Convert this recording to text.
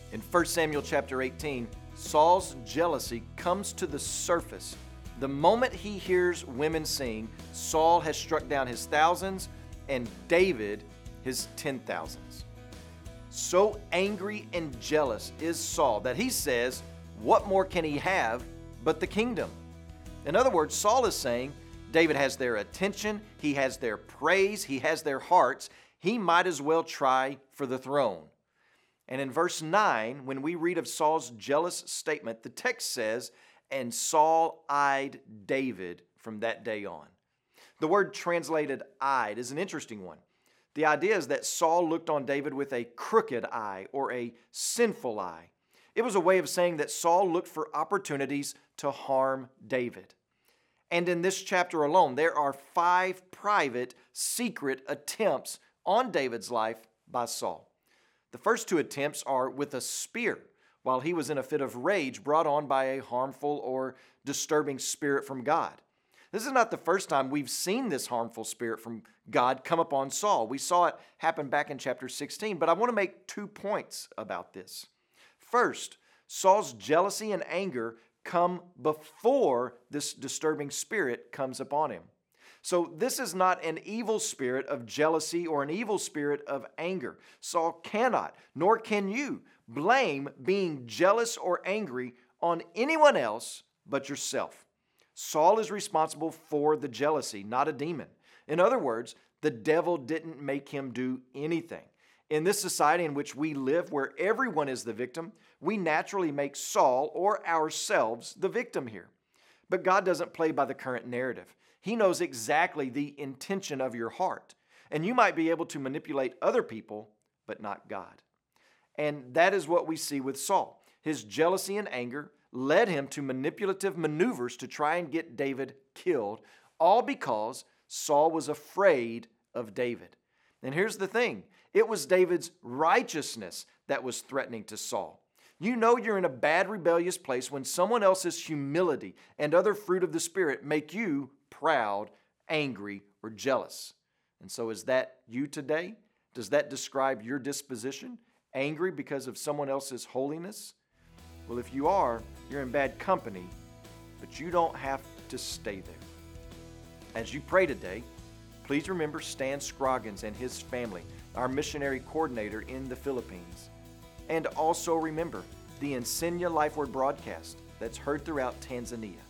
In 1 Samuel chapter 18, Saul's jealousy comes to the surface. The moment he hears women sing, Saul has struck down his thousands and David his 10,000s. So angry and jealous is Saul that he says, what more can he have but the kingdom? In other words, Saul is saying, David has their attention, he has their praise, he has their hearts. He might as well try for the throne. And in verse 9, when we read of Saul's jealous statement, the text says, and Saul eyed David from that day on. The word translated eyed is an interesting one. The idea is that Saul looked on David with a crooked eye or a sinful eye. It was a way of saying that Saul looked for opportunities to harm David. And in this chapter alone, there are 5 private, secret attempts on David's life by Saul. The first 2 attempts are with a spear, while he was in a fit of rage brought on by a harmful or disturbing spirit from God. This is not the first time we've seen this harmful spirit from God come upon Saul. We saw it happen back in chapter 16, but I want to make 2 points about this. First, Saul's jealousy and anger come before this disturbing spirit comes upon him. So this is not an evil spirit of jealousy or an evil spirit of anger. Saul cannot, nor can you, blame being jealous or angry on anyone else but yourself. Saul is responsible for the jealousy, not a demon. In other words, the devil didn't make him do anything. In this society in which we live, where everyone is the victim, we naturally make Saul or ourselves the victim here. But God doesn't play by the current narrative. He knows exactly the intention of your heart. And you might be able to manipulate other people, but not God. And that is what we see with Saul. His jealousy and anger led him to manipulative maneuvers to try and get David killed, all because Saul was afraid of David. And here's the thing. It was David's righteousness that was threatening to Saul. You know you're in a bad, rebellious place when someone else's humility and other fruit of the Spirit make you proud, angry, or jealous. And so is that you today? Does that describe your disposition? Angry because of someone else's holiness? Well, if you are, you're in bad company, but you don't have to stay there. As you pray today, please remember Stan Scroggins and his family, our missionary coordinator in the Philippines. And also remember the Insignia Life Word broadcast that's heard throughout Tanzania.